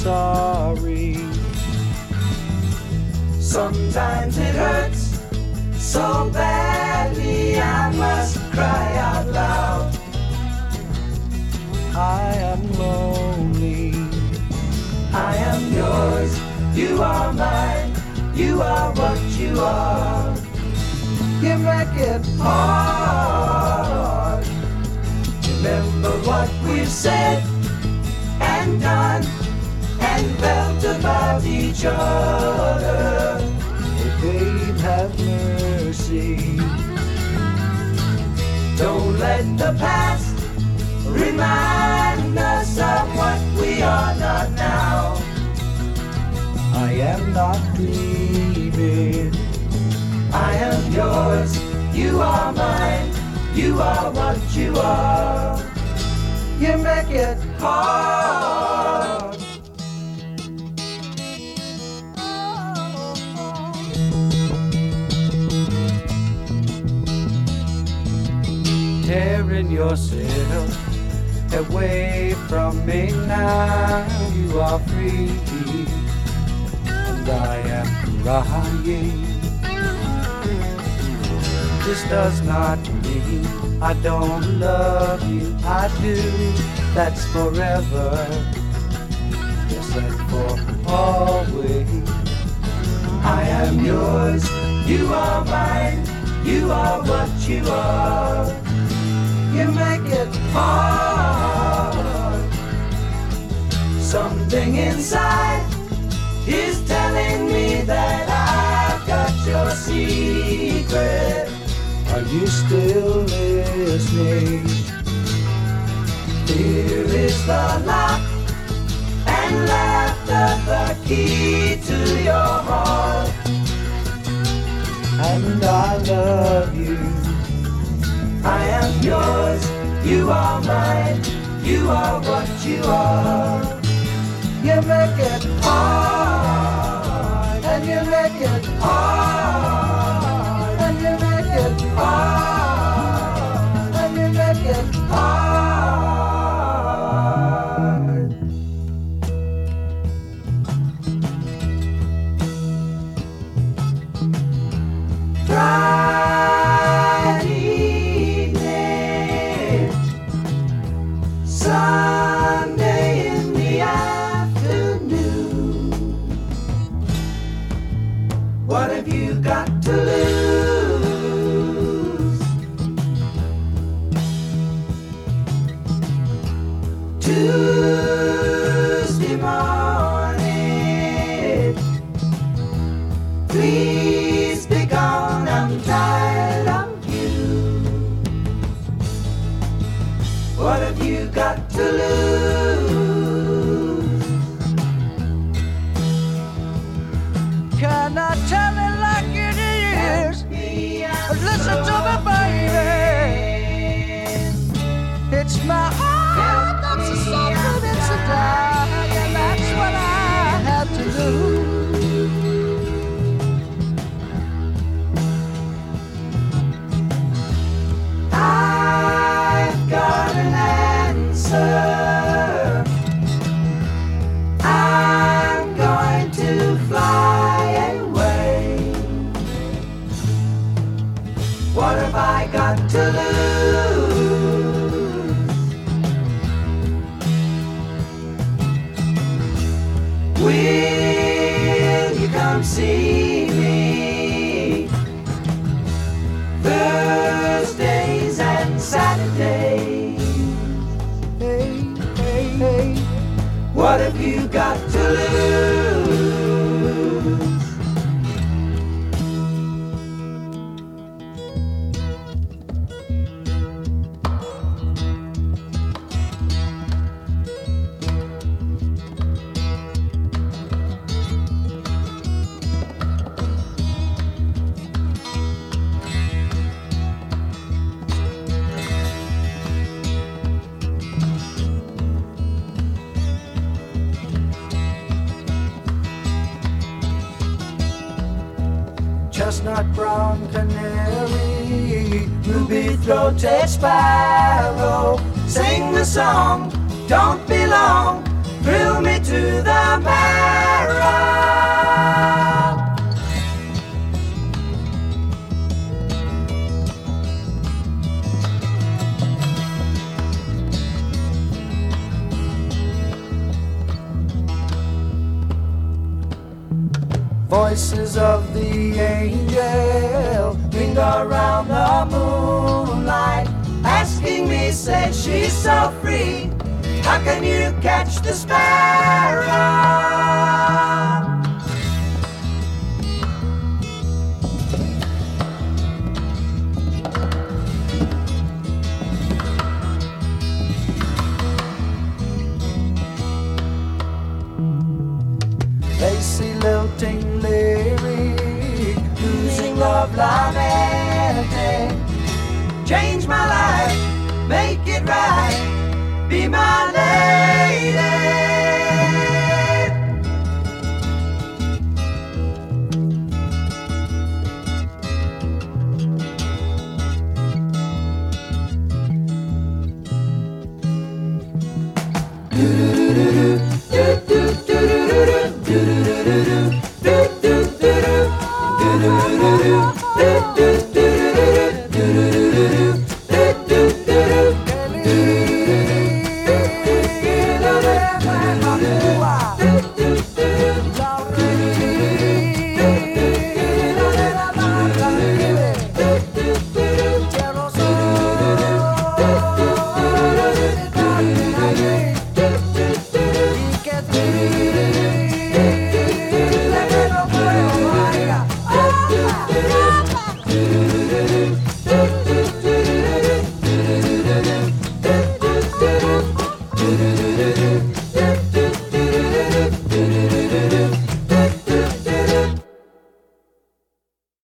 sorry. Sometimes it hurts so badly I must cry out loud. I am lonely. I am yours, you are mine, you are what you are. You make it hard. Remember what we've said and done and felt about each other. Oh, babe, have mercy. Don't let the past remind us of what we are not now. I am not dreaming. I am yours, you are mine, you are what you are. You make it hard. Tearing yourself away from me now, you are free, and I am crying. This does not mean I don't love you, I do, that's forever, yes, and for always. I am yours, you are mine, you are what you are. You make it hard. Something inside is telling me that I've got your secret. Are you still listening? Here is the lock and laughter, the key to your heart. And I love you. I am yours, you are mine, you are what you are. You make it hard, and you make it hard, and you make it hard, and you make it hard. Sunday in the afternoon. What have you got to lose? Tuesday morning, please be gone, I'm tired of you. What have you got to lose? Can I tell it like it is? Listen to me, baby. It's my heart that's a suffering, it's a die, and that's what I have to lose. I've got an answer. I'm going to fly away. What have I got to lose? Will you come see me Thursdays and Saturdays? Hey, hey, hey. What have you got to lose? Chestnut brown canary, ruby-throated sparrow, sing the song, don't be long, thrill me to the marrow. Voices of the angel linger around the moonlight, asking me, say she's so free, how can you catch the sparrow? Lacy lilting lyric, losing love lamenting. Change my life, make it right, be my lady. Thank you.